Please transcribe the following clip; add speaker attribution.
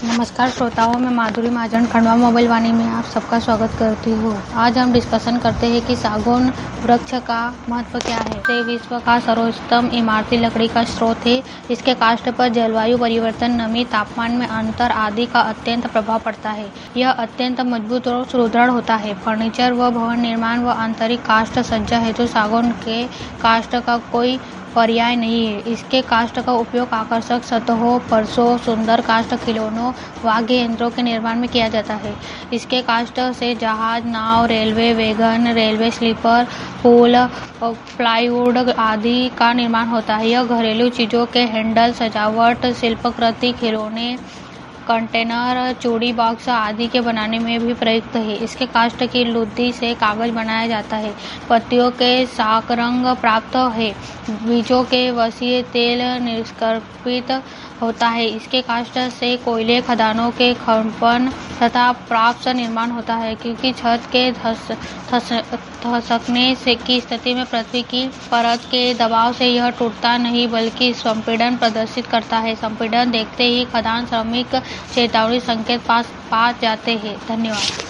Speaker 1: नमस्कार श्रोताओं, मैं माधुरी महाजन खंडवा मोबाइल वाणी में आप सबका स्वागत करती हूँ। आज हम डिस्कशन करते हैं कि सागौन वृक्ष का महत्व क्या है। ये विश्व का सर्वोत्तम इमारती लकड़ी का स्रोत है। इसके काष्ठ पर जलवायु परिवर्तन, नमी, तापमान में अंतर आदि का अत्यंत प्रभाव पड़ता है। यह अत्यंत मजबूत और सुदृढ़ होता है। फर्नीचर व भवन निर्माण व आंतरिक काष्ठ सज्जा है जो सागौन के काष्ठ का कोई पर्याय नहीं है। इसके काष्ठ का उपयोग आकर्षक सतहों, फर्शों, सुंदर काष्ठ खिलौनों, वाद्य यंत्रों के निर्माण में किया जाता है। इसके काष्ठ से जहाज, नाव, रेलवे वैगन, रेलवे स्लीपर, पुल, प्लाईवुड आदि का निर्माण होता है। यह घरेलू चीजों के हैंडल, सजावट, शिल्पकृति, खिलौने, कंटेनर, चूड़ी बॉक्स आदि के बनाने में भी प्रयुक्त है। इसके काष्ठ की लुगदी से कागज बनाया जाता है। पत्तियों के शाकरंग प्राप्त है। बीजों के वसीय तेल निष्कर्षित होता है। इसके काष्ठ से कोयले, खदानों के खनन तथा प्राप्त निर्माण होता है। क्योंकि छत के धंसकने की स्थिति में पृथ्वी की परत के दबाव से यह टूटता नहीं बल्कि संपीड़न प्रदर्शित करता है। संपीड़न देखते ही खदान श्रमिक चेतावनी संकेत पा जाते हैं। धन्यवाद।